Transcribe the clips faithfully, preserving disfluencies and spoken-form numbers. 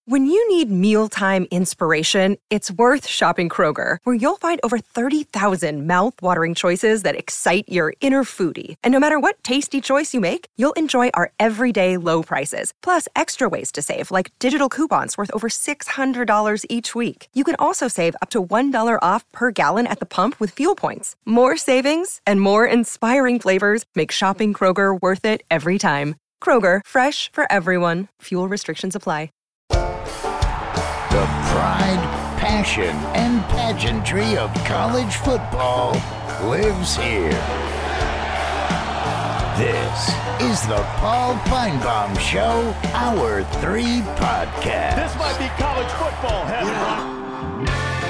When you need mealtime inspiration, it's worth shopping Kroger, where you'll find over thirty thousand mouth-watering choices that excite your inner foodie. And no matter what tasty choice you make, you'll enjoy our everyday low prices, plus extra ways to save, like digital coupons worth over six hundred dollars each week. You can also save up to one dollar off per gallon at the pump with fuel points. More savings and more inspiring flavors make shopping Kroger worth it every time. Kroger, fresh for everyone. Fuel restrictions apply. The pride, passion, and pageantry of college football lives here. This is the Paul Finebaum Show, Hour three podcast. This might be college football heaven.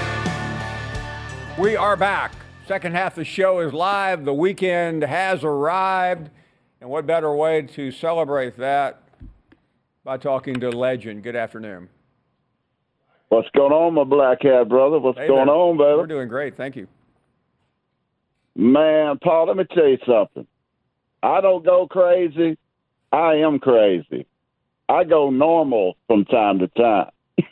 We are back. Second half of the show is live. The weekend has arrived. And what better way to celebrate that by talking to legend. Good afternoon. What's going on, my black hat brother? What's hey going there. on, baby? We're doing great. Thank you. Man, Paul, let me tell you something. I don't go crazy. I am crazy. I go normal from time to time.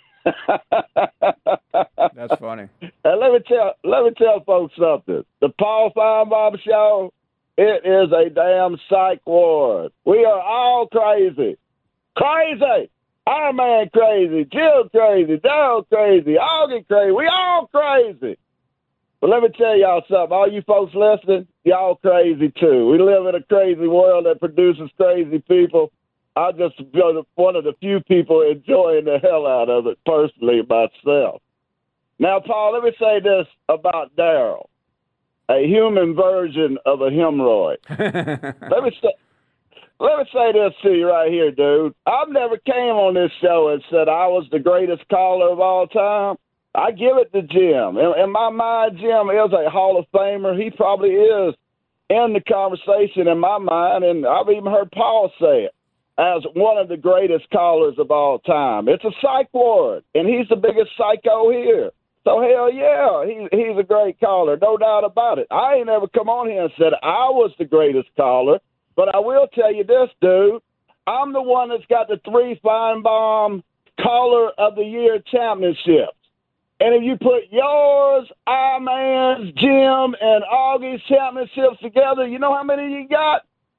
That's funny. And let me tell let me tell folks something. The Paul Finebaum Show, it is a damn psych ward. We are all crazy. Crazy! Iron Man crazy, Jill crazy, Daryl crazy, Augie crazy. We all crazy. But let me tell y'all something. All you folks listening, y'all crazy too. We live in a crazy world that produces crazy people. I'm just one of the few people enjoying the hell out of it personally myself. Now, Paul, let me say this about Daryl. A human version of a hemorrhoid. let me say Let me say this to you right here, dude. I've never came on this show and said I was the greatest caller of all time. I give it to Jim. In, in my mind, Jim is a Hall of Famer. He probably is in the conversation in my mind, and I've even heard Paul say it, as one of the greatest callers of all time. It's a psych ward, and he's the biggest psycho here. So, hell yeah, he, he's a great caller, no doubt about it. I ain't ever come on here and said I was the greatest caller. But I will tell you this, dude. I'm the one that's got the three Finebaum Caller of the Year championships. And if you put yours, I-Man's, Jim, and Augie's championships together, you know how many you got?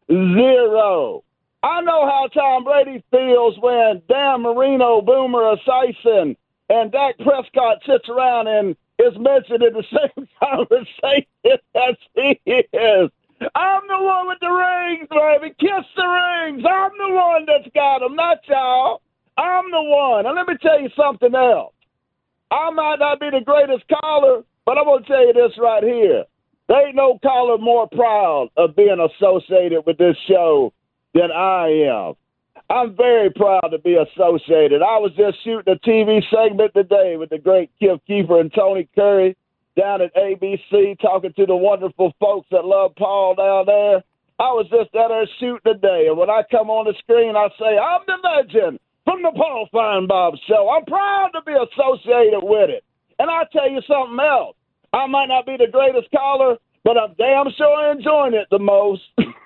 Zero. I know how Tom Brady feels when Dan Marino, Boomer Esiason, and Dak Prescott sits around and is mentioned in the same conversation as he is. I'm the one with the rings, baby. Kiss the rings. I'm the one that's got them, not y'all. I'm the one. And let me tell you something else. I might not be the greatest caller, but I'm going to tell you this right here. There ain't no caller more proud of being associated with this show than I am. I'm very proud to be associated. I was just shooting a T V segment today with the great Kip Keefer and Tony Curry down at A B C, talking to the wonderful folks that love Paul down there. I was just out there shooting today, and when I come on the screen, I say, I'm the legend from the Paul Finebaum Show. I'm proud to be associated with it. And I'll tell you something else. I might not be the greatest caller, but I'm damn sure enjoying it the most.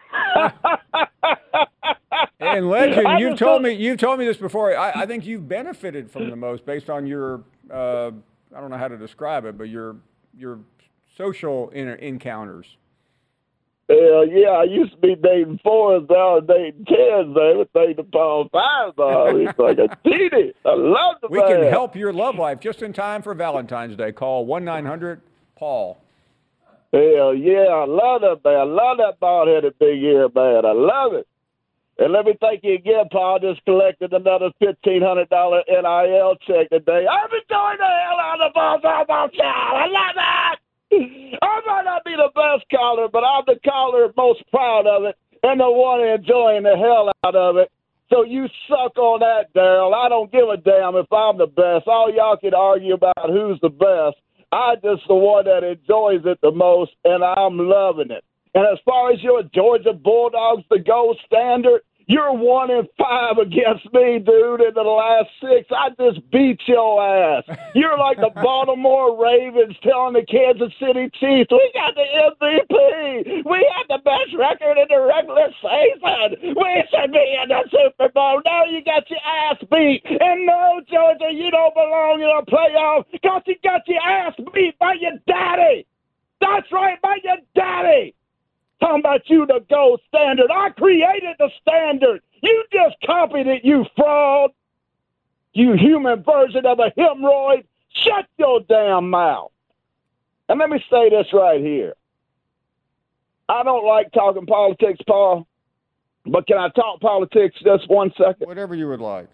And legend, you've told me you've told me this before. I, I think you've benefited from the most based on your uh, I don't know how to describe it, but your your social in- encounters. Hell yeah, I used to be dating fours, now I'm dating tens, baby. Dating Paul Finebaum. He's like a teeny. I love the We man. can help your love life just in time for Valentine's Day. Call one nine hundred Paul. Hell yeah, I love that man. I love that bald-headed big ear man. I love it. And let me thank you again, Paul. Just collected another fifteen hundred dollars N I L check today. I'm enjoying the hell out of the Paul Finebaum Show. I love that. I might not be the best caller, but I'm the caller most proud of it and the one enjoying the hell out of it. So you suck on that, Daryl. I don't give a damn if I'm the best. All y'all can argue about who's the best. I just the one that enjoys it the most, and I'm loving it. And as far as your Georgia Bulldogs, the gold standard, You're one in five against me, dude, in the last six. I just beat your ass. You're like the Baltimore Ravens telling the Kansas City Chiefs, we got the M V P. We have the best record in the regular season. We should be in the Super Bowl. No, you got your ass beat. And no, Georgia, you don't belong in a playoff because you got your ass beat by your daddy. That's right, by your daddy. Talking about you, the gold standard. I created the standard. You just copied it, you fraud. You human version of a hemorrhoid. Shut your damn mouth. And let me say this right here. I don't like talking politics, Paul, but can I talk politics just one second? Whatever you would like.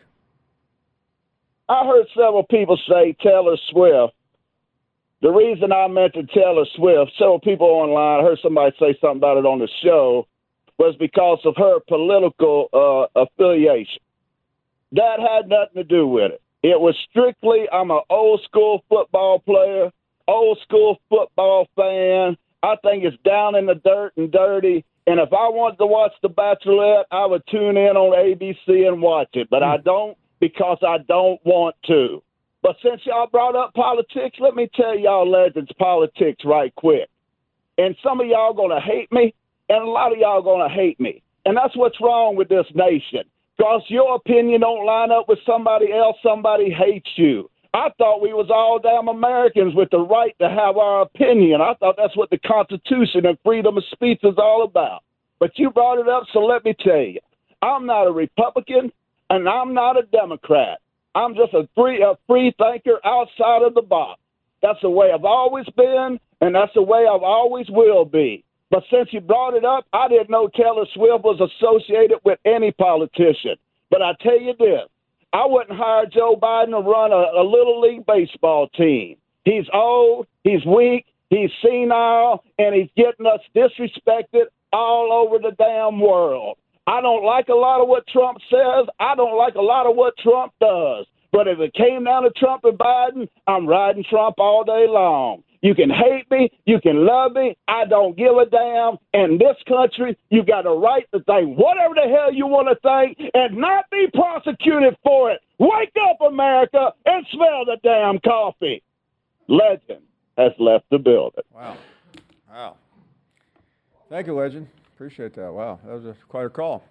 I heard several people say Taylor Swift. The reason I mentioned Taylor Swift, several people online, I heard somebody say something about it on the show, was because of her political uh, affiliation. That had nothing to do with it. It was strictly, I'm an old school football player, old school football fan. I think it's down in the dirt and dirty. And if I wanted to watch The Bachelorette, I would tune in on A B C and watch it. But I don't because I don't want to. But since y'all brought up politics, let me tell y'all legends politics right quick. And some of y'all going to hate me, and a lot of y'all going to hate me. And that's what's wrong with this nation. Because your opinion don't line up with somebody else, somebody hates you. I thought we was all damn Americans with the right to have our opinion. I thought that's what the Constitution and freedom of speech is all about. But you brought it up, so let me tell you. I'm not a Republican, and I'm not a Democrat. I'm just a free, a free thinker outside of the box. That's the way I've always been, and that's the way I've always will be. But since you brought it up, I didn't know Taylor Swift was associated with any politician. But I tell you this, I wouldn't hire Joe Biden to run a, a little league baseball team. He's old, he's weak, he's senile, and he's getting us disrespected all over the damn world. I don't like a lot of what Trump says. I don't like a lot of what Trump does. But if it came down to Trump and Biden, I'm riding Trump all day long. You can hate me. You can love me. I don't give a damn. In this country, you got a right to think whatever the hell you want to think and not be prosecuted for it. Wake up, America, and smell the damn coffee. Legend has left the building. Wow. Wow. Thank you, Legend. Appreciate that. Wow, that was a, quite a call.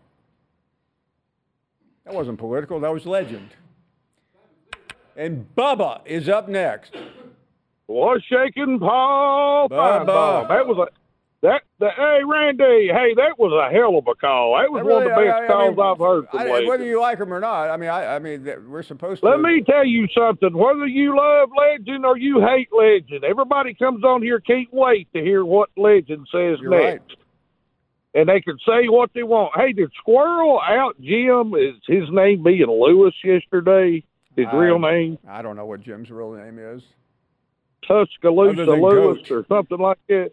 That wasn't political. That was Legend. And Bubba is up next. What's shaking, Paul? Bubba. That was a that. The, hey, Randy. Hey, that was a hell of a call. That was Really, one of the best I, I, calls I mean, I've heard from I, Legend. Whether you like him or not, I mean, I, I mean, we're supposed to. Let me tell you something. Whether you love Legend or you hate Legend, everybody comes on here can't wait to hear what Legend says You're next. right. And they can say what they want. Hey, did Squirrel out Jim? Is his name being Lewis yesterday? His I, real name? I don't know what Jim's real name is. Tuscaloosa Other than Lewis Goat. or something like that.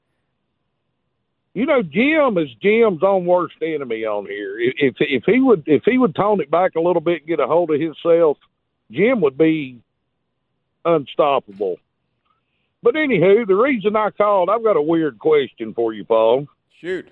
You know, Jim is Jim's own worst enemy on here. If if he would if he would tone it back a little bit and get a hold of himself, Jim would be unstoppable. But anywho, the reason I called, I've got a weird question for you, Paul. Shoot.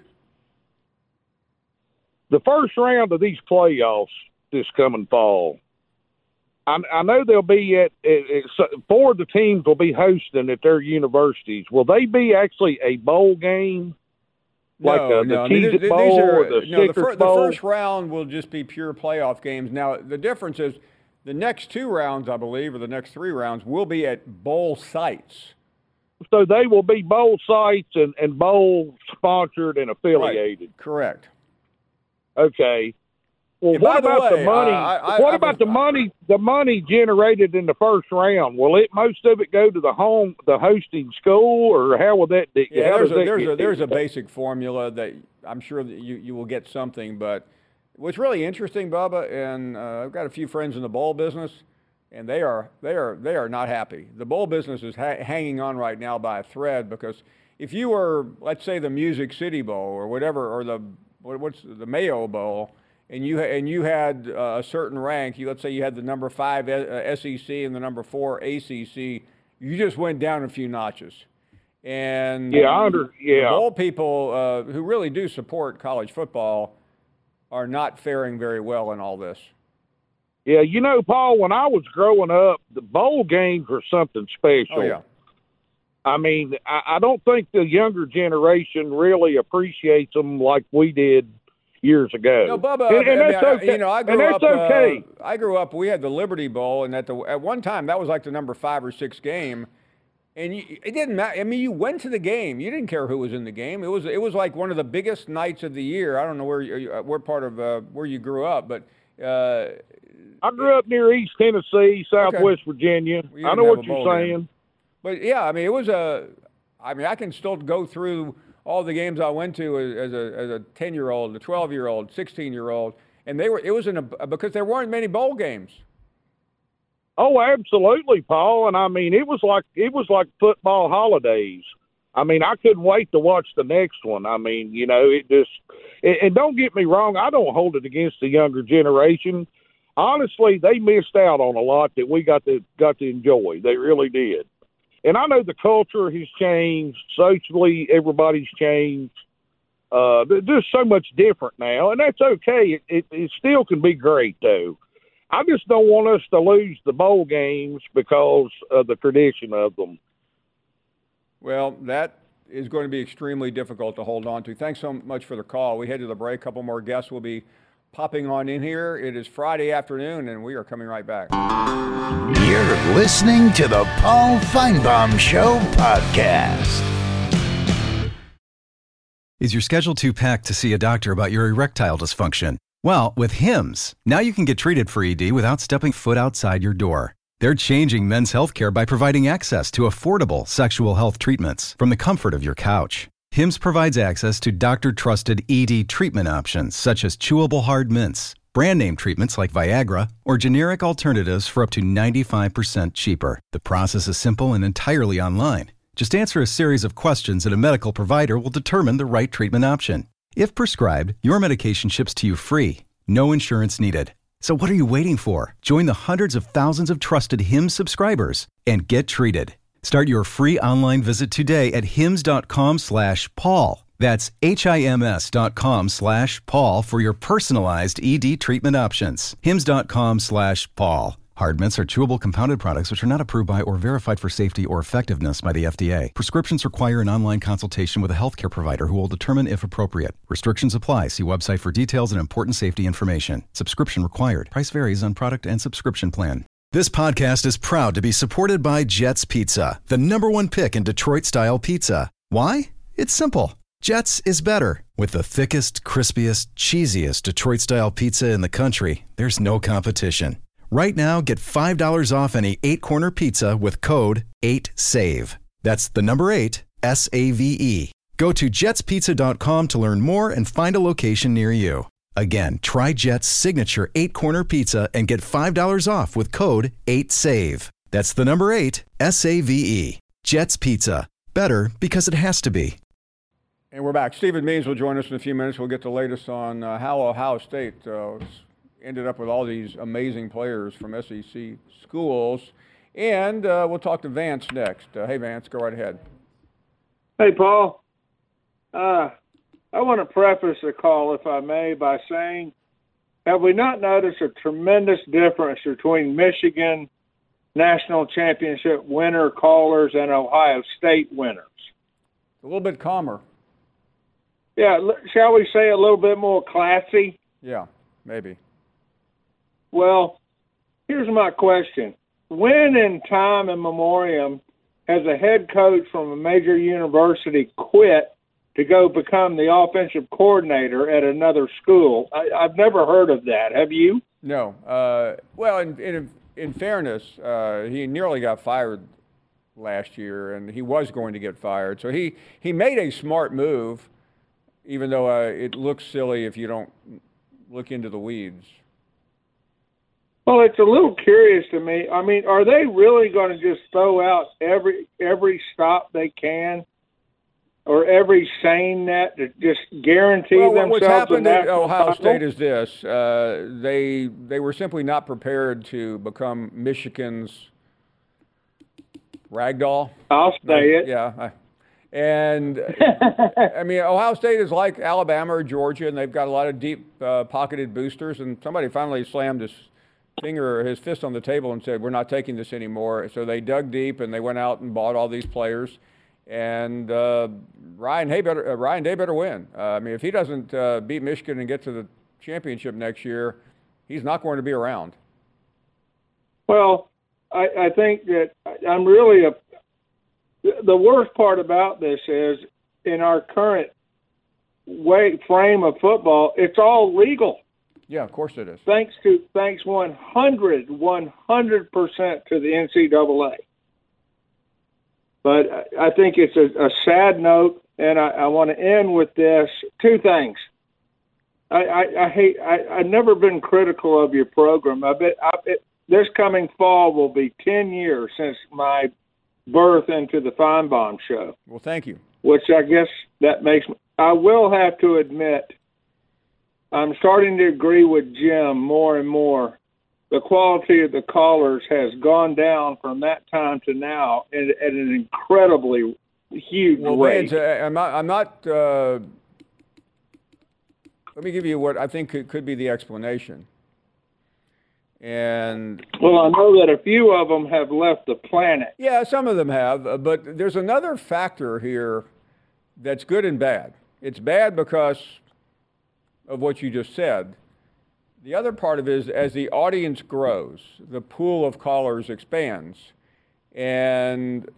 The first round of these playoffs this coming fall, I, I know they'll be at, at, at four of the teams will be hosting at their universities. Will they be actually a bowl game, like no, a, the no. I mean, Cheez-It these Bowl are, or the no, the, Snickers fir- the Bowl? first round will just be pure playoff games. Now, the difference is the next two rounds, I believe, or the next three rounds, will be at bowl sites. So they will be bowl sites and, and bowl sponsored and affiliated. Right. Correct. Okay. Well, And what by the about the way, money? uh, I- I- what I about was- the money? The money generated in the first round. Will it most of it go to the home, the hosting school, or how will that? Yeah, how there's does a that there's get a there's a figured out? basic formula that I'm sure that you, you will get something. But what's really interesting, Bubba, and uh, I've got a few friends in the bowl business, and they are they are they are not happy. The bowl business is ha- hanging on right now by a thread because if you were, let's say, the Music City Bowl or whatever, or the what, what's the Mayo Bowl, and you and you had uh, a certain rank, you let's say you had the number five uh, S E C and the number four A C C, you just went down a few notches. And Yeah, I under, yeah. the bowl people uh, who really do support college football, are not faring very well in all this. Yeah, you know, Paul, when I was growing up, the bowl games were something special. Oh, yeah. I mean, I, I don't think the younger generation really appreciates them like we did years ago. No, Bubba, and, and I mean, that's okay. You know, I grew and that's up. okay. Uh, I grew up. We had the Liberty Bowl, and at the at one time that was like the number five or six game, and you, it didn't matter. I mean, you went to the game. You didn't care who was in the game. It was it was like one of the biggest nights of the year. I don't know where you, where part of uh, where you grew up, but. Uh, I grew up near East Tennessee, Southwest okay. Virginia. Well, I know what you're saying. Game. But yeah, I mean, it was a. I mean, I can still go through all the games I went to as a as a ten year old, a twelve year old, sixteen year old, and they were. It was in a because there weren't many bowl games. Oh, absolutely, Paul. And I mean, it was like it was like football holidays. I mean, I couldn't wait to watch the next one. I mean, you know, it just. And, and don't get me wrong, I don't hold it against the younger generation. Honestly, they missed out on a lot that we got to got to enjoy. They really did. And I know the culture has changed. Socially, everybody's changed. Uh, there's so much different now, and that's okay. It, it, it still can be great, though. I just don't want us to lose the bowl games because of the tradition of them. Well, that is going to be extremely difficult to hold on to. Thanks so much for the call. We head to the break. A couple more guests will be popping on in here. It is Friday afternoon, and we are coming right back. You're listening to the Paul Feinbaum Show podcast. Is your schedule too packed to see a doctor about your erectile dysfunction? Well, with Hims, now you can get treated for E D without stepping foot outside your door. They're changing men's healthcare by providing access to affordable sexual health treatments from the comfort of your couch. Hims provides access to doctor-trusted E D treatment options such as chewable hard mints, brand name treatments like Viagra, or generic alternatives for up to ninety-five percent cheaper. The process is simple and entirely online. Just answer a series of questions and a medical provider will determine the right treatment option. If prescribed, your medication ships to you free. No insurance needed. So what are you waiting for? Join the hundreds of thousands of trusted Hims subscribers and get treated. Start your free online visit today at hims.com slash Paul. That's H-I-M-S dot com slash Paul for your personalized E D treatment options. Hims.com slash Paul. Hard mints are chewable compounded products which are not approved by or verified for safety or effectiveness by the F D A. Prescriptions require an online consultation with a healthcare provider who will determine if appropriate. Restrictions apply. See website for details and important safety information. Subscription required. Price varies on product and subscription plan. This podcast is proud to be supported by Jets Pizza, the number one pick in Detroit-style pizza. Why? It's simple. Jets is better. With the thickest, crispiest, cheesiest Detroit-style pizza in the country, there's no competition. Right now, get five dollars off any eight-corner pizza with code eight save. That's the number eight, S A V E. Go to jets pizza dot com to learn more and find a location near you. Again, try Jet's signature eight-corner pizza and get five dollars off with code eight save. That's the number eight, S A V E. Jet's Pizza. Better because it has to be. And we're back. Stephen Means will join us in a few minutes. We'll get the latest on uh, how Ohio State uh, ended up with all these amazing players from S E C schools. And uh, we'll talk to Vance next. Uh, hey, Vance, go right ahead. Hey, Paul. Uh, I want to preface the call, if I may, by saying, have we not noticed a tremendous difference between Michigan national championship winner callers and Ohio State winners? A little bit calmer. Yeah, shall we say a little bit more classy? Yeah, maybe. Well, here's my question. When in time and memoriam has a head coach from a major university quit to go become the offensive coordinator at another school? I, I've never heard of that. Have you? No. Uh, well, in, in, in fairness, uh, he nearly got fired last year, and he was going to get fired. So he, he made a smart move, even though uh, it looks silly if you don't look into the weeds. Well, it's a little curious to me. I mean, are they really going to just throw out every every stop they can, or every sane net to just guarantee well, themselves? What's happened at Ohio title? State is this: uh, they they were simply not prepared to become Michigan's ragdoll. I'll say it. Yeah, And I mean, Ohio State is like Alabama or Georgia, and they've got a lot of deep uh, pocketed boosters. And somebody finally slammed his finger, his fist on the table and said, "We're not taking this anymore." So they dug deep and they went out and bought all these players. And uh, Ryan Day better, uh, Ryan Day better win. Uh, I mean, if he doesn't uh, beat Michigan and get to the championship next year, he's not going to be around. Well, I, I think that I'm really a. The worst part about this is, in our current way frame of football, it's all legal. Yeah, of course it is. Thanks to thanks one hundred percent to the N C double A. But I think it's a, a sad note, and I, I want to end with this. Two things. I, I, I hate. I, I've never been critical of your program. I bet I, it, this coming fall will be ten years since my birth into the Feinbaum Show. Well, thank you. Which I guess that makes me. I will have to admit, I'm starting to agree with Jim more and more. The quality of the callers has gone down from that time to now at, at an incredibly huge well, rate. Vance, I'm not. I'm not uh, let me give you what I think could, could be the explanation. And well, I know that a few of them have left the planet. Yeah, some of them have. Uh, but there's another factor here that's good and bad. It's bad because of what you just said. The other part of it is as the audience grows, the pool of callers expands. And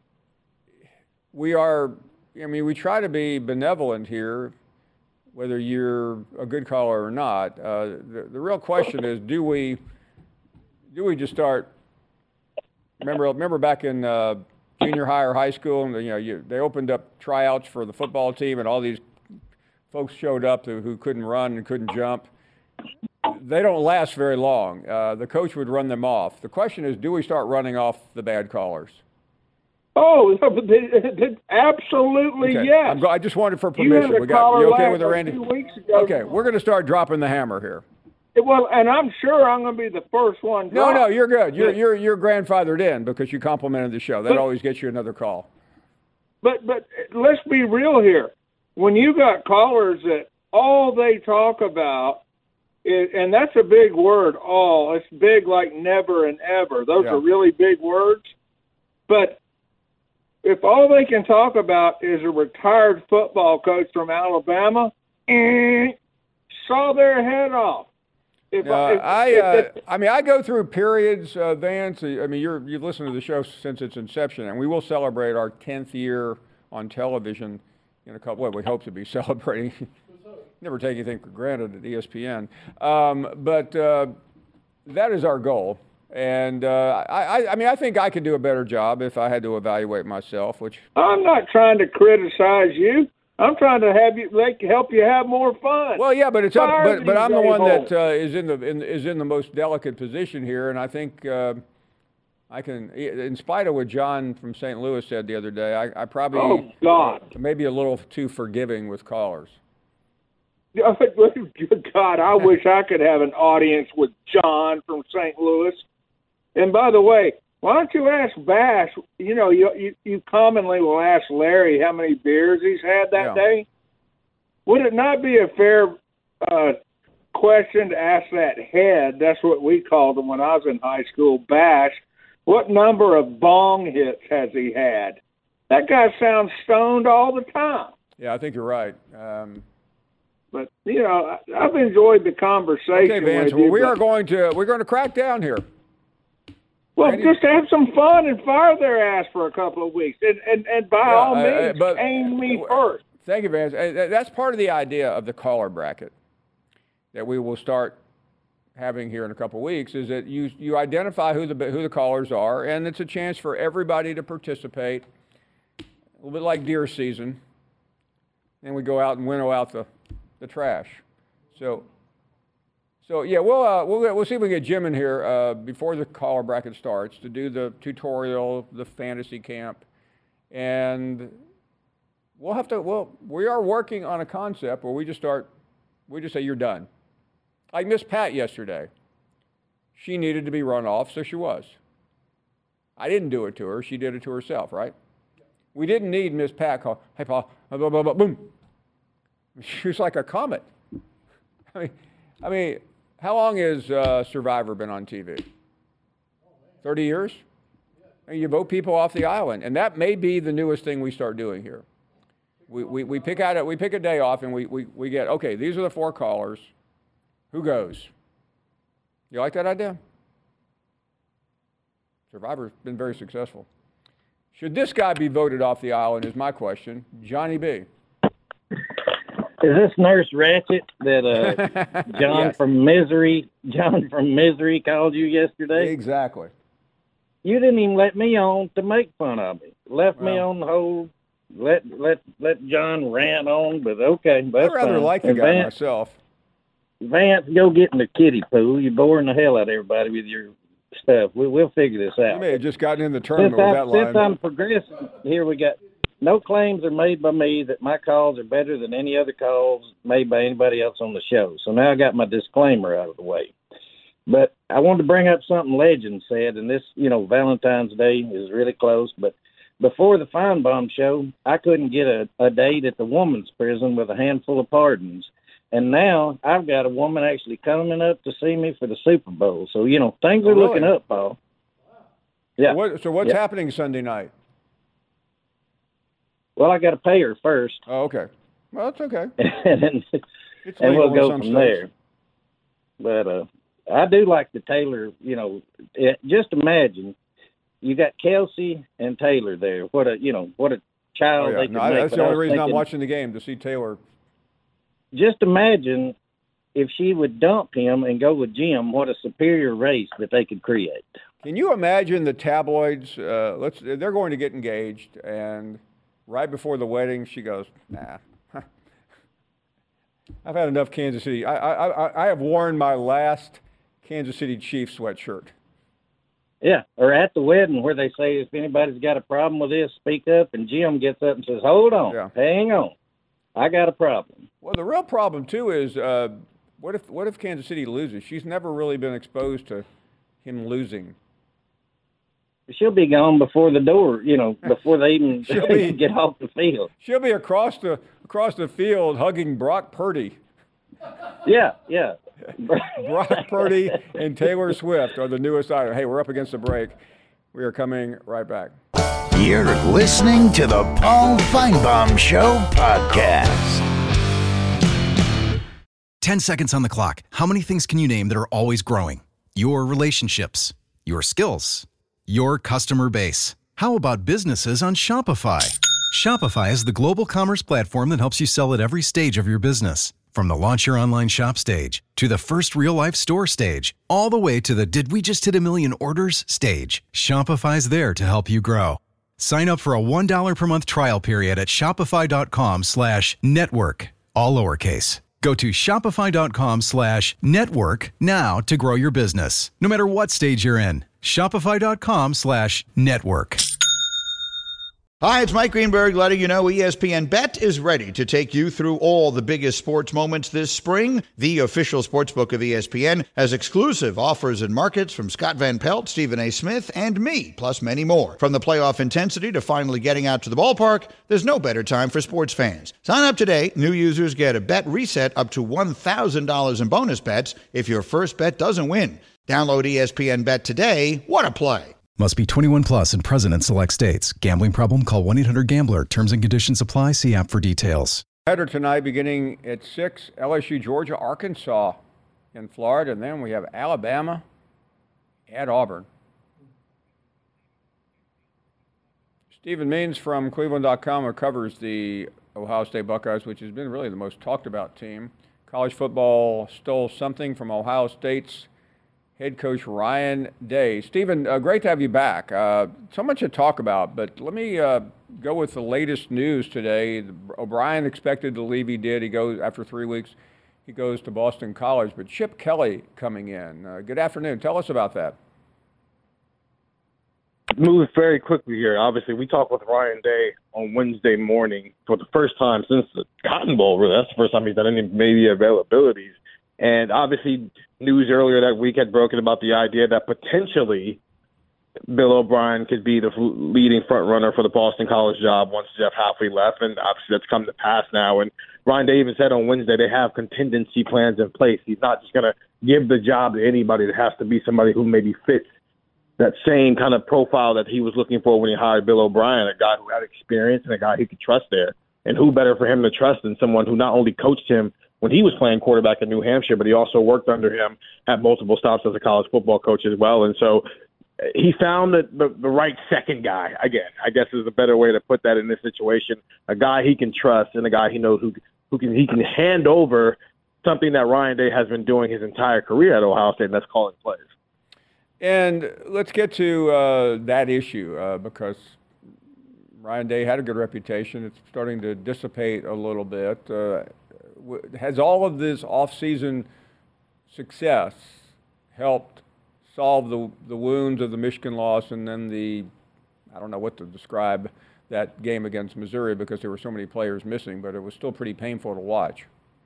we are, I mean, we try to be benevolent here, whether you're a good caller or not. Uh, the, the real question is, do we do we just start, remember, remember back in uh, junior high or high school, and you know, you, they opened up tryouts for the football team, and all these folks showed up who, who couldn't run and couldn't jump. They don't last very long. Uh, the coach would run them off. The question is, do we start running off the bad callers? Oh, absolutely, okay. yes. I'm go- I just wanted for permission. We got, you okay with it, Randy? Okay, we're going to start dropping the hammer here. Well, and I'm sure I'm going to be the first one. No, dropped. no, you're good. You're you're you're grandfathered in because you complimented the show. That but, always gets you another call. But but let's be real here. When you got callers that all they talk about is, and that's a big word, all. It's big like never and ever. Those yeah. are really big words. But if all they can talk about is a retired football coach from Alabama, eh, saw their head off. If, uh, if, I, if, uh, if, I mean, I go through periods, uh, Vance. I mean, you're, you've listened to the show since its inception, and we will celebrate our tenth year on television in a couple. Well, we hope to be celebrating. Never take anything for granted at E S P N, um, but uh, that is our goal. And uh, I, I mean, I think I could do a better job if I had to evaluate myself. Which I'm not trying to criticize you. I'm trying to have you, like, help you have more fun. Well, yeah, but it's up. Fire But, but I'm the these one a-holes. that uh, is in the in, is in the most delicate position here, and I think uh, I can, in spite of what John from Saint Louis said the other day, I, I probably oh God, maybe a little too forgiving with callers. God, I wish I could have an audience with John from Saint Louis. And by the way, why don't you ask Bash? You know, you you, you commonly will ask Larry how many beers he's had that Yeah. day. Would it not be a fair uh, question to ask that head? That's what we called him when I was in high school, Bash. What number of bong hits has he had? That guy sounds stoned all the time. Yeah, I think you're right. Um, But, you know, I- I've enjoyed the conversation okay, Vance. with Well, you. we but- are going to we're going to crack down here. Well, Randy- just have some fun and fire their ass for a couple of weeks. And, and, and by Yeah, all uh, uh, means, but- aim me uh, first. Thank you, Vance. Uh, That's part of the idea of the caller bracket that we will start having here in a couple of weeks. Is that you you identify who the who the callers are, and it's a chance for everybody to participate. A little bit like deer season. And we go out and winnow out the, the trash. So. So yeah, we'll uh, we'll we'll see if we can get Jim in here uh, before the caller bracket starts to do the tutorial, the fantasy camp, and we'll have to. Well, we are working on a concept where we just start. We just say you're done. Like Miss Pat yesterday, she needed to be run off, so she was. I didn't do it to her; she did it to herself, right? We didn't need Miss Pat call, hey, Paul, blah, blah, blah, blah, boom. She was like a comet. I mean, I mean, how long has uh, Survivor been on T V? thirty years? And you vote people off the island. And that may be the newest thing we start doing here. We, we, we, pick out a, we pick a day off and we, we, we get, okay, these are the four callers. Who goes? You like that idea? Survivor's been very successful. Should this guy be voted off the island is my question. Johnny B. Is this Nurse Ratchet that uh, John yes. from Misery, John from Misery called you yesterday? Exactly. You didn't even let me on to make fun of me. Left well, me on the hold. Let let let John rant on, but okay, that's I rather fine. like the and guy Vance, myself. Vance, go get in the kiddie pool. You're boring the hell out of everybody with your stuff. We, we'll figure this out. You may have just gotten in the tournament since with I, that line. Since I'm progressing, here we got no claims are made by me that my calls are better than any other calls made by anybody else on the show. So now I got my disclaimer out of the way. But I wanted to bring up something Legend said, and this, you know, Valentine's Day is really close. But before the Feinbaum show, I couldn't get a, a date at the woman's prison with a handful of pardons. And now I've got a woman actually coming up to see me for the Super Bowl. So, you know, things are oh, really? looking up, Paul. Yeah. So, what, so what's yeah. happening Sunday night? Well, I got to pay her first. Oh, okay. Well, that's okay. and it's and we'll go from from states. there. But uh, I do like the Taylor, you know, it, just imagine you got Kelsey and Taylor there. What a, you know, what a child Oh, yeah. they could no, make. that's But the I only was reason I'm thinking, watching the game, to see Taylor. Just imagine if she would dump him and go with Jim, what a superior race that they could create. Can you imagine the tabloids? Uh, let's. They're going to get engaged, and right before the wedding, she goes, nah. I've had enough Kansas City. I, I, I, I have worn my last Kansas City Chiefs sweatshirt. Yeah, or at the wedding where they say if anybody's got a problem with this, speak up, and Jim gets up and says, hold on, Yeah. hang on, I got a problem. Well, the real problem, too, is uh, what if what if Kansas City loses? She's never really been exposed to him losing. She'll be gone before the door, you know, before they even She'll be- get off the field. She'll be across the across the field hugging Brock Purdy. Yeah, yeah. Brock Purdy and Taylor Swift are the newest item. Hey, we're up against the break. We are coming right back. You're listening to the Paul Feinbaum Show podcast. ten seconds on the clock. How many things can you name that are always growing? Your relationships, your skills, your customer base. How about businesses on Shopify? Shopify is the global commerce platform that helps you sell at every stage of your business. From the launch your online shop stage, to the first real-life store stage, all the way to the did we just hit a million orders stage. Shopify's there to help you grow. Sign up for a one dollar per month trial period at shopify.com slash network, all lowercase. Go to shopify.com slash network now to grow your business, no matter what stage you're in. Shopify.com slash network. Hi, it's Mike Greenberg letting you know E S P N Bet is ready to take you through all the biggest sports moments this spring. The official sportsbook of E S P N has exclusive offers and markets from Scott Van Pelt, Stephen A. Smith, and me, plus many more. From the playoff intensity to finally getting out to the ballpark, there's no better time for sports fans. Sign up today. New users get a bet reset up to one thousand dollars in bonus bets if your first bet doesn't win. Download E S P N Bet today. What a play. Must be twenty-one plus and present in select states. Gambling problem? Call one eight hundred gambler. Terms and conditions apply. See app for details. Header tonight beginning at six, L S U, Georgia, Arkansas in Florida, and then we have Alabama at Auburn. Stephen Means from Cleveland dot com covers the Ohio State Buckeyes, which has been really the most talked about team. College football stole something from Ohio State's head coach Ryan Day. Stephen, uh, great to have you back. Uh, so much to talk about, but let me uh, go with the latest news today. O'Brien expected to leave. He did. He goes after three weeks. He goes to Boston College, but Chip Kelly coming in. Uh, good afternoon. Tell us about that. Move very quickly here. Obviously, we talked with Ryan Day on Wednesday morning for the first time since the Cotton Bowl. Really, that's the first time he's done any media availabilities. And obviously, news earlier that week had broken about the idea that potentially Bill O'Brien could be the leading front runner for the Boston College job once Jeff Hafley left, and obviously that's come to pass now. And Ryan Day even said on Wednesday they have contingency plans in place. He's not just going to give the job to anybody. It has to be somebody who maybe fits that same kind of profile that he was looking for when he hired Bill O'Brien, a guy who had experience and a guy he could trust there. And who better for him to trust than someone who not only coached him when he was playing quarterback in New Hampshire, but he also worked under him, had multiple stops as a college football coach as well. And so he found the, the, the right second guy, again, I guess is a better way to put that in this situation, a guy he can trust and a guy he knows who, who can he can hand over something that Ryan Day has been doing his entire career at Ohio State, and that's calling plays. And let's get to uh, that issue uh, because Ryan Day had a good reputation. It's starting to dissipate a little bit. Uh, has all of this off-season success helped solve the the wounds of the Michigan loss and then the, I don't know what to describe that game against Missouri because there were so many players missing, but it was still pretty painful to watch?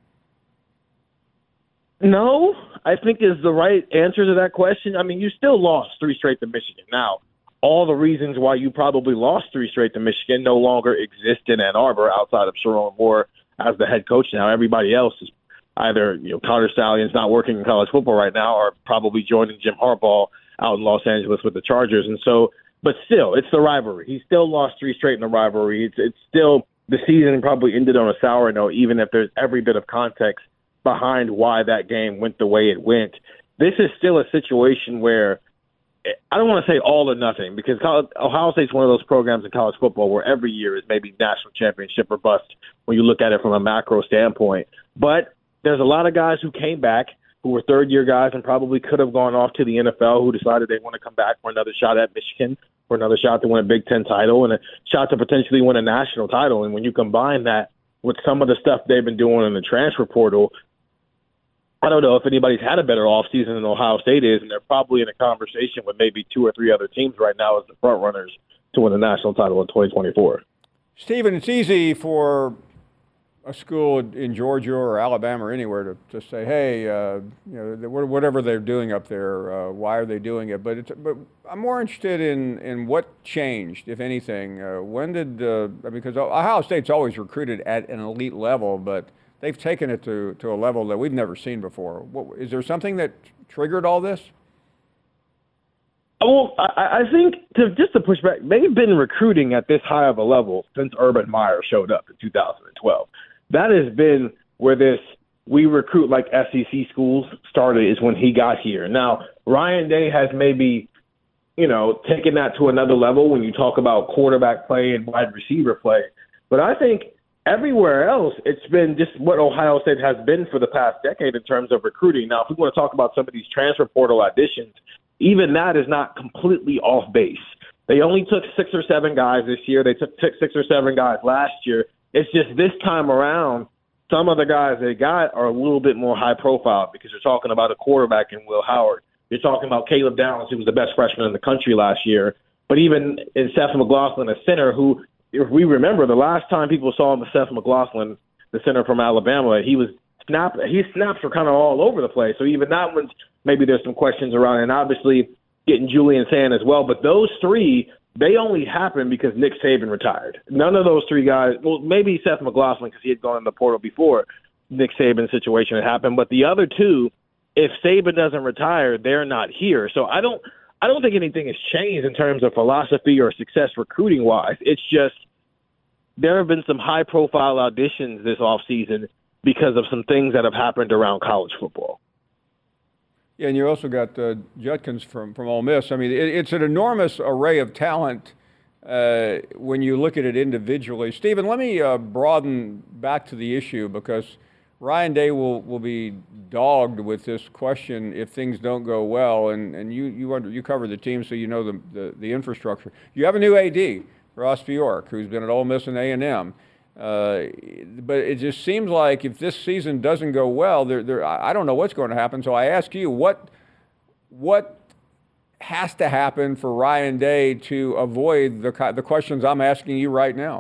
No, I think is the right answer to that question. I mean, you still lost three straight to Michigan. Now, all the reasons why you probably lost three straight to Michigan no longer exist in Ann Arbor outside of Sharon Moore as the head coach now. Everybody else is either, you know, Carter Stallion's not working in college football right now or probably joining Jim Harbaugh out in Los Angeles with the Chargers. And so, but still, it's the rivalry. He still lost three straight in the rivalry. It's, it's still, the season probably ended on a sour note, even if there's every bit of context behind why that game went the way it went. This is still a situation where I don't want to say all or nothing because college, Ohio State's one of those programs in college football where every year is maybe national championship or bust when you look at it from a macro standpoint. But there's a lot of guys who came back who were third-year guys and probably could have gone off to the N F L who decided they want to come back for another shot at Michigan, for another shot to win a Big Ten title, and a shot to potentially win a national title. And when you combine that with some of the stuff they've been doing in the transfer portal, I don't know if anybody's had a better offseason than Ohio State is, and they're probably in a conversation with maybe two or three other teams right now as the front runners to win the national title in twenty twenty-four. Stephen, it's easy for a school in Georgia or Alabama or anywhere to, to say, hey, uh, you know, whatever they're doing up there, uh, why are they doing it? But it's, but I'm more interested in, in what changed, if anything. Uh, when did uh, because Ohio State's always recruited at an elite level, but they've taken it to, to a level that we've never seen before. What, is there something that triggered all this? Well, I, I think to, just to push back, they've been recruiting at this high of a level since Urban Meyer showed up in two thousand twelve. That has been where this we recruit like S E C schools started is when he got here. Now, Ryan Day has maybe, you know, taken that to another level when you talk about quarterback play and wide receiver play. But I think everywhere else, it's been just what Ohio State has been for the past decade in terms of recruiting. Now, if we want to talk about some of these transfer portal additions, even that is not completely off base. They only took six or seven guys this year. They took six or seven guys last year. It's just this time around, some of the guys they got are a little bit more high profile because you're talking about a quarterback in Will Howard. You're talking about Caleb Downs, who was the best freshman in the country last year. But even in Seth McLaughlin, a center who, if we remember, the last time people saw him, Seth McLaughlin, the center from Alabama, he was snap. His snaps were kind of all over the place. So even that one's maybe there's some questions around, and obviously getting Julian Sand as well. But those three, they only happened because Nick Saban retired. None of those three guys, well, maybe Seth McLaughlin because he had gone in the portal before Nick Saban's situation had happened. But the other two, if Saban doesn't retire, they're not here. So I don't, I don't think anything has changed in terms of philosophy or success recruiting wise. It's just there have been some high profile auditions this offseason because of some things that have happened around college football. Yeah, and you also got uh, Judkins from, from Ole Miss. I mean, it, it's an enormous array of talent uh, when you look at it individually. Stephen, let me uh, broaden back to the issue because Ryan Day will, will be dogged with this question if things don't go well, and, and you you under, you cover the team, so you know the, the, the infrastructure. You have a new A D, Ross Bjork, who's been at Ole Miss and A and M. Uh, but it just seems like if this season doesn't go well, there, there, I don't know what's going to happen. So I ask you, what, what has to happen for Ryan Day to avoid the the questions I'm asking you right now?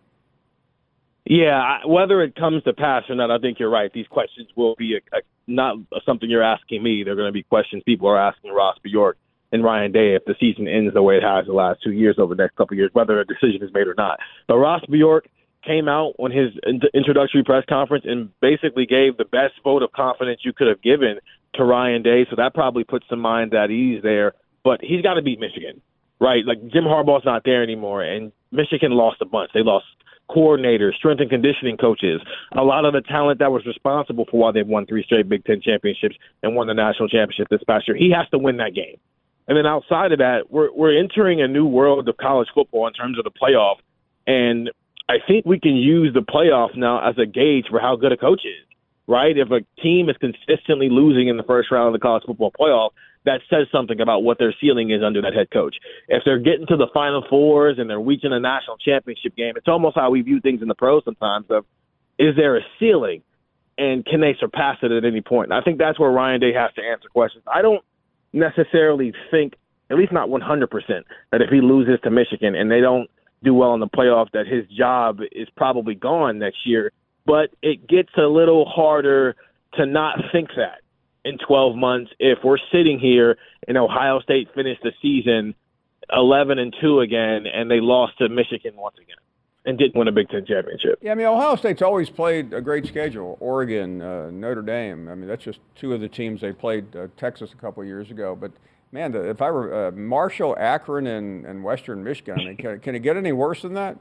Yeah, whether it comes to pass or not, I think you're right. These questions will be a, a, not something you're asking me. They're going to be questions people are asking Ross Bjork in Ryan Day if the season ends the way it has the last two years over the next couple of years, whether a decision is made or not. But Ross Bjork came out on his introductory press conference and basically gave the best vote of confidence you could have given to Ryan Day, so that probably puts some minds at ease there. But he's got to beat Michigan, right? Like, Jim Harbaugh's not there anymore, and Michigan lost a bunch. They lost coordinators, strength and conditioning coaches, a lot of the talent that was responsible for why they've won three straight Big Ten championships and won the national championship this past year. He has to win that game. And then outside of that, we're we're entering a new world of college football in terms of the playoff, and I think we can use the playoff now as a gauge for how good a coach is, right? If a team is consistently losing in the first round of the college football playoff, that says something about what their ceiling is under that head coach. If they're getting to the Final Fours and they're reaching a national championship game, it's almost how we view things in the pros sometimes of, is there a ceiling and can they surpass it at any point? And I think that's where Ryan Day has to answer questions. I don't necessarily think, at least not one hundred percent, that if he loses to Michigan and they don't do well in the playoff, that his job is probably gone next year. But it gets a little harder to not think that in twelve months if we're sitting here and Ohio State finished the season eleven and two again and they lost to Michigan once again and didn't win a Big Ten championship. Yeah, I mean, Ohio State's always played a great schedule. Oregon, uh, Notre Dame. I mean, that's just two of the teams they played. Uh, Texas a couple of years ago. But, man, the, if I were uh, Marshall, Akron, and, and Western Michigan, I mean, can, can it get any worse than that?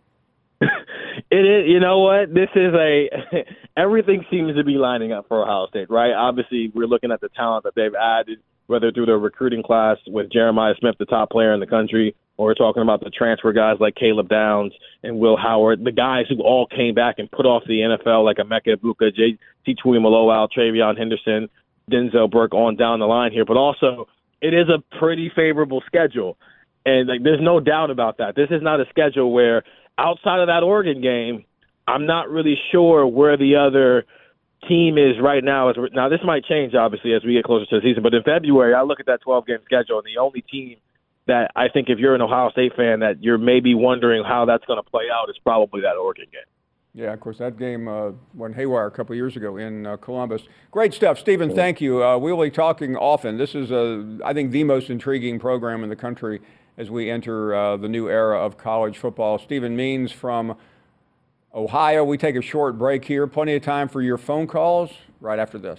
It is. You know what? This is a – everything seems to be lining up for Ohio State, right? Obviously, we're looking at the talent that they've added, whether through their recruiting class with Jeremiah Smith, the top player in the country, or we're talking about the transfer guys like Caleb Downs and Will Howard, the guys who all came back and put off the N F L like Emeka Egbuka, J T Tuimoloau, Travion Henderson, Denzel Burke on down the line here. But also, it is a pretty favorable schedule. And like, there's no doubt about that. This is not a schedule where outside of that Oregon game, I'm not really sure where the other team is right now. Now, this might change, obviously, as we get closer to the season. But in February, I look at that twelve-game schedule, and the only team that I think if you're an Ohio State fan that you're maybe wondering how that's going to play out is probably that Oregon game. Yeah, of course, that game uh, went haywire a couple of years ago in uh, Columbus. Great stuff, Stephen. Thank you. Uh, we'll be talking often. This is, uh, I think, the most intriguing program in the country as we enter uh, the new era of college football. Stephen Means from Ohio. We take a short break here. Plenty of time for your phone calls right after this.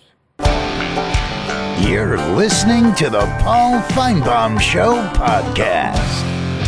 You're listening to the Paul Feinbaum Show podcast.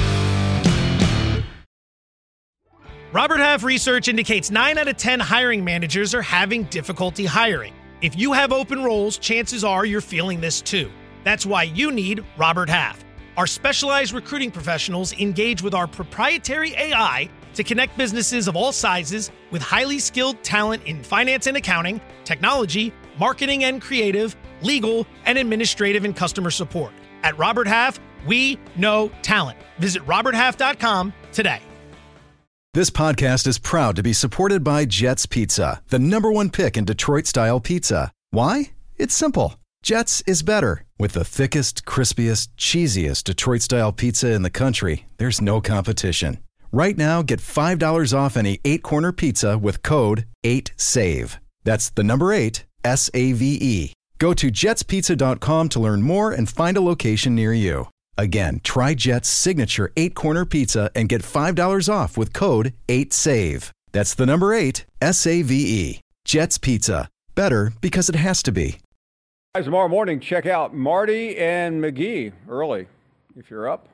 Robert Half research indicates nine out of ten hiring managers are having difficulty hiring. If you have open roles, chances are you're feeling this too. That's why you need Robert Half. Our specialized recruiting professionals engage with our proprietary A I to connect businesses of all sizes with highly skilled talent in finance and accounting, technology, marketing and creative, legal, and administrative and customer support. At Robert Half, we know talent. Visit robert half dot com today. This podcast is proud to be supported by Jets Pizza, the number one pick in Detroit-style pizza. Why? It's simple. Jets is better. With the thickest, crispiest, cheesiest Detroit-style pizza in the country, there's no competition. Right now, get five dollars off any eight-corner pizza with code eight save. That's the number eight, S A V E. Go to jets pizza dot com to learn more and find a location near you. Again, try Jet's signature eight-corner pizza and get five dollars off with code eight save. That's the number eight, S A V E. Jet's Pizza. Better because it has to be. Guys, tomorrow morning, check out Marty and McGee early, if you're up.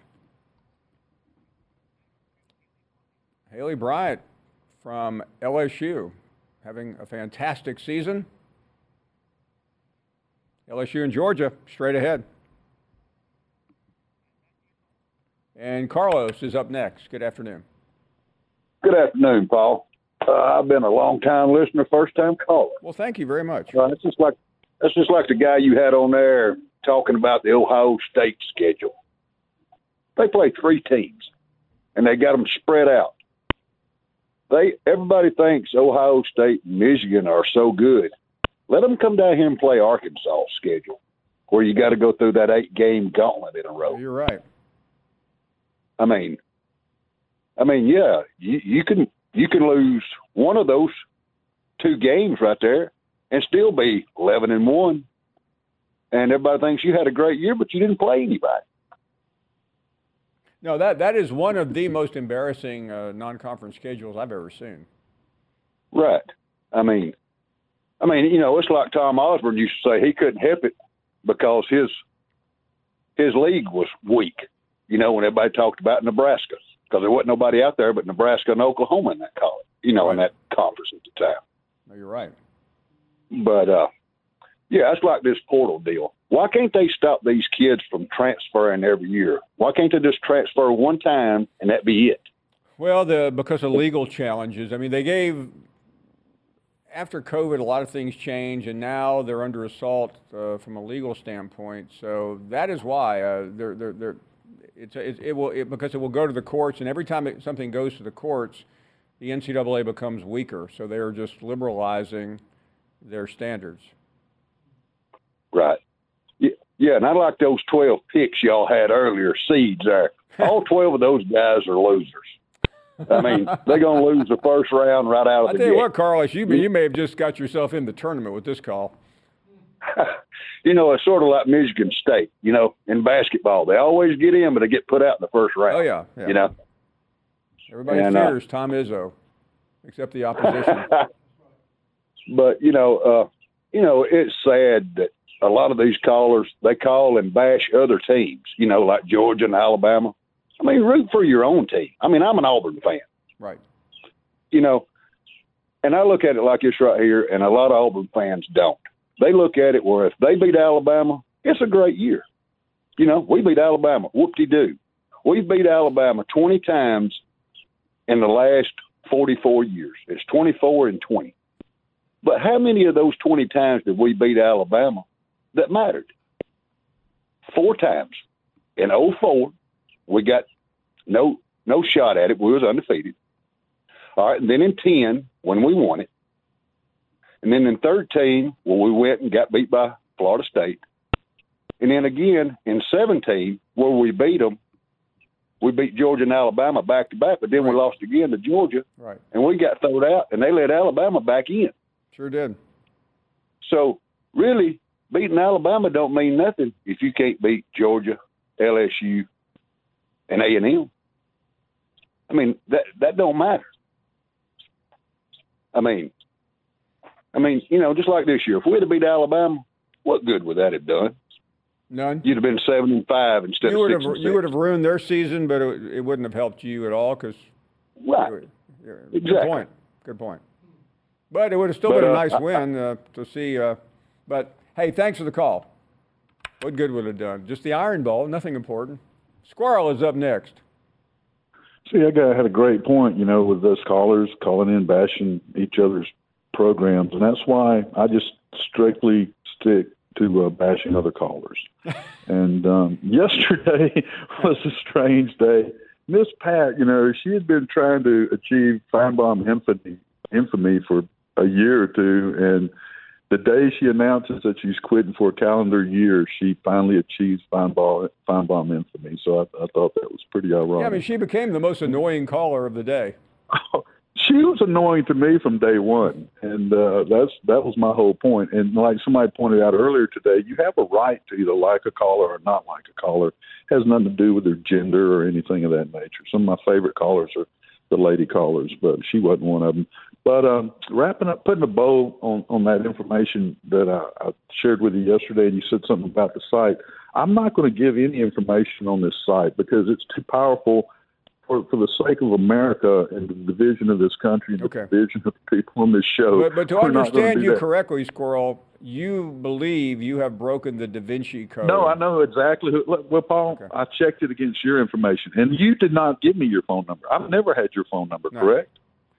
Haley Bryant from L S U having a fantastic season. L S U and Georgia straight ahead. And Carlos is up next. Good afternoon. Good afternoon, Paul. Uh, I've been a long-time listener, first-time caller. Well, thank you very much. Uh, it's just like that's just like the guy you had on there talking about the Ohio State schedule. They play three teams, and they got them spread out. They everybody thinks Ohio State and Michigan are so good. Let them come down here and play Arkansas schedule, where you got to go through that eight-game gauntlet in a row. You're right. I mean, I mean, yeah, you, you can you can lose one of those two games right there and still be eleven and one. and everybody thinks you had a great year, but you didn't play anybody. No, that that is one of the most embarrassing uh, non-conference schedules I've ever seen. Right. I mean, I mean, you know, it's like Tom Osborne used to say he couldn't help it because his his league was weak. You know, when everybody talked about Nebraska, because there wasn't nobody out there but Nebraska and Oklahoma in that college. You know, right. in that conference at the time. No, you're right. But uh, yeah, it's like this portal deal. Why can't they stop these kids from transferring every year? Why can't they just transfer one time and that be it? Well, the because of legal challenges. I mean, they gave after COVID, a lot of things changed, and now they're under assault uh, from a legal standpoint. So that is why uh, they're they're they're it's, it's it will it, because it will go to the courts, and every time it, something goes to the courts, the N C double A becomes weaker. So they are just liberalizing their standards. Right. Yeah, and I like those twelve picks y'all had earlier, seeds there. All twelve of those guys are losers. I mean, they're going to lose the first round right out of I the gate. tell you what, Carlos, you, you may have just got yourself in the tournament with this call. You know, it's sort of like Michigan State, you know, in basketball. They always get in, but they get put out in the first round. Oh, yeah. yeah. You know? Everybody and, fears uh, Tom Izzo, except the opposition. But, you know, uh, you know, it's sad that a lot of these callers, they call and bash other teams, you know, like Georgia and Alabama. I mean, root for your own team. I mean, I'm an Auburn fan. Right. You know, and I look at it like this right here, and a lot of Auburn fans don't. They look at it where if they beat Alabama, it's a great year. You know, we beat Alabama. Whoop-de-doo. We beat Alabama twenty times in the last forty-four years. It's twenty-four and twenty. But how many of those twenty times did we beat Alabama that mattered? Four times. In oh four, we got no no shot at it. We was undefeated. All right, and then in ten, when we won it. And then in thirteen, well, we went and got beat by Florida State. And then again in seventeen, where we beat them, we beat Georgia and Alabama back-to-back, but then right. we lost again to Georgia. Right. And we got thrown out, and they let Alabama back in. Sure did. So, really, beating Alabama don't mean nothing if you can't beat Georgia, L S U, and A and M. I mean, that that don't matter. I mean, I mean, you know, just like this year, if we'd have beat Alabama, what good would that have done? None. You'd have been seven and five instead you of six six. Have, you would have ruined their season, but it, it wouldn't have helped you at all because. Right. Would, yeah, exactly. Good point. Good point. But it would have still but, been a nice uh, win uh, to see. Uh, but hey, thanks for the call. What good would it have done? Just the Iron Bowl, nothing important. Squirrel is up next. See, that guy had a great point, you know, with those callers calling in, bashing each other's programs. And that's why I just strictly stick to uh, bashing other callers. and um, yesterday was a strange day. Miss Pat, you know, she had been trying to achieve Feinbaum infamy, infamy for a year or two. And the day she announces that she's quitting for a calendar year, she finally achieves Feinbaum, Feinbaum infamy. So I, I thought that was pretty ironic. Yeah, I mean, she became the most annoying caller of the day. She was annoying to me from day one, and uh, that's that was my whole point. And like somebody pointed out earlier today, you have a right to either like a caller or not like a caller. It has nothing to do with their gender or anything of that nature. Some of my favorite callers are the lady callers, but she wasn't one of them. But um, wrapping up, putting a bow on, on that information that I, I shared with you yesterday, and you said something about the site. I'm not going to give any information on this site because it's too powerful for, for the sake of America and the division of this country and okay. the division of the people on this show. But, but to understand you that. correctly, Squirrel, you believe you have broken the Da Vinci Code. No, I know exactly who. Well, Paul, okay. I checked it against your information, and you did not give me your phone number. I've never had your phone number, no. correct?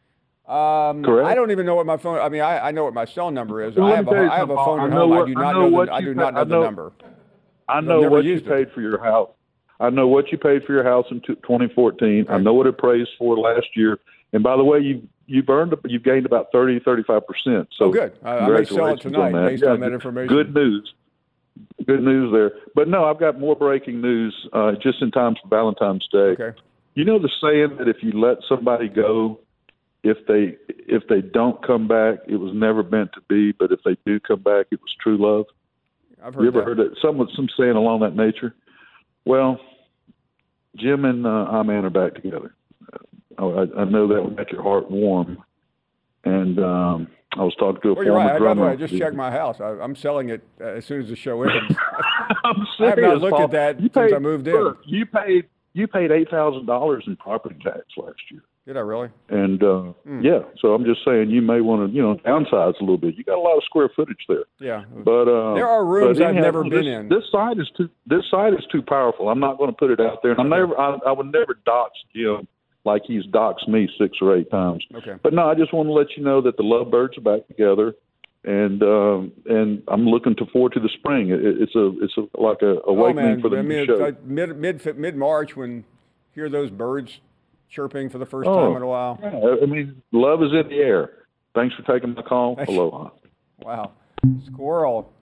Um, Correct. I don't even know what my phone. I mean, I, I know what my cell number is. Well, I have a, I have a phone at home. What, I do not I know, know. what the, I do paid, not know, I know the number. I know what you paid it. for your house. I know what you paid for your house in twenty fourteen. Okay. I know what it appraised for last year. And by the way, you you've earned you've gained about thirty, thirty-five percent. So oh, good. I, I may sell it tonight on based yeah, on that information. Good news. Good news there. But no, I've got more breaking news uh, just in time for Valentine's Day. Okay. You know the saying that if you let somebody go, if they if they don't come back, it was never meant to be. But if they do come back, it was true love. I've heard you ever that. heard that? Some some saying along that nature. Well, Jim and uh, I-Man are back together. Uh, I, I know that would make your heart warm. And um, I was talking to a well, you're former right. drummer. By the way, I just checked my house. I, I'm selling it uh, as soon as the show ends. I'm serious, I have not looked Paul. at that you since paid, I moved in. Look, you paid you paid eight thousand dollars in property tax last year. Did I really? And uh, Mm. yeah, so I'm just saying you may want to you know downsize a little bit. You got a lot of square footage there. Yeah. But uh, There are rooms but I've anyhow, never no, been this, in. This site is too this site is too powerful. I'm not going to put it out there. And I'm Okay. never I, I would never dox Jim like he's doxed me six or eight times. Okay. But no, I just want to let you know that the Lovebirds are back together, and um, and I'm looking to forward to the spring. It, it's a it's a, like a Oh, awakening man. for the I new mean, it's show. like mid mid mid March when hear those birds chirping for the first Oh, time in a while. Yeah, I mean, love is in the air. Thanks for taking my call. Thank you. Aloha. Wow. Squirrel.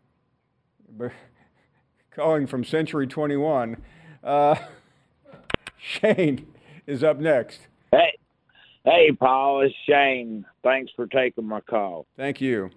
Calling from Century twenty-one. Uh, Shane is up next. Hey, hey, Paul, it's Shane. Thanks for taking my call. Thank you.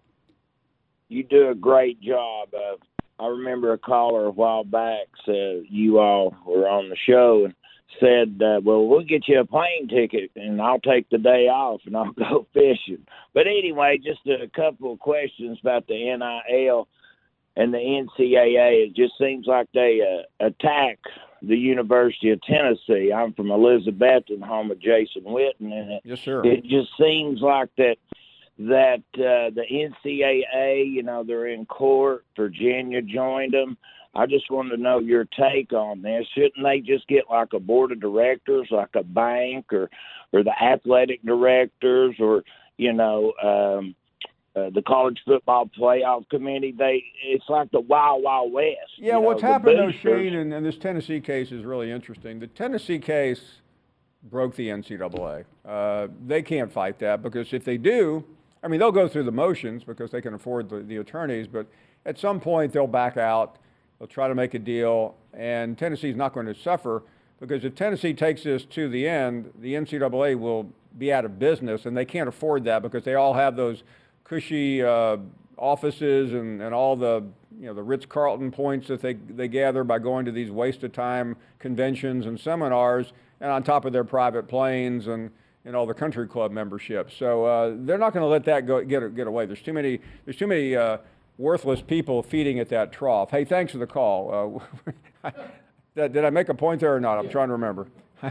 You do a great job. Uh, I remember a caller a while back said you all were on the show and said, uh, well, we'll get you a plane ticket and I'll take the day off and I'll go fishing. But anyway, just a couple of questions about the N I L and the N C double A. It just seems like they uh, attack the University of Tennessee. I'm from Elizabethton, home of Jason Witten, and it, yes, sir. It just seems like that that uh, the N C double A, you know, they're in court. Virginia joined them. I just wanted to know your take on this. Shouldn't they just get like a board of directors, like a bank, or or the athletic directors, or you know, um, uh, the college football playoff committee? They it's like the Wild Wild West. Yeah, you what's know, happened, though, boosters. Shane, and, and this Tennessee case is really interesting. The Tennessee case broke the N C double A. Uh, they can't fight that because if they do, I mean, they'll go through the motions because they can afford the, the attorneys, but at some point they'll back out. They'll try to make a deal, and Tennessee's not going to suffer because if Tennessee takes this to the end, the N C double A will be out of business, and they can't afford that because they all have those cushy uh, offices and, and all the you know the Ritz-Carlton points that they, they gather by going to these waste-of-time conventions and seminars, and on top of their private planes and, and all the country club memberships. So uh, they're not going to let that go get get away. There's too many there's too many uh, worthless people feeding at that trough. Hey, thanks for the call. Uh, did, did I make a point there or not? I'm trying to remember.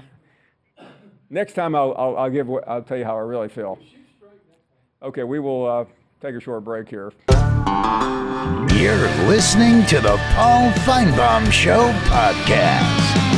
Next time I'll, I'll, I'll give I'll tell you how I really feel. Okay, we will uh, take a short break here. You're listening to the Paul Feinbaum Show podcast.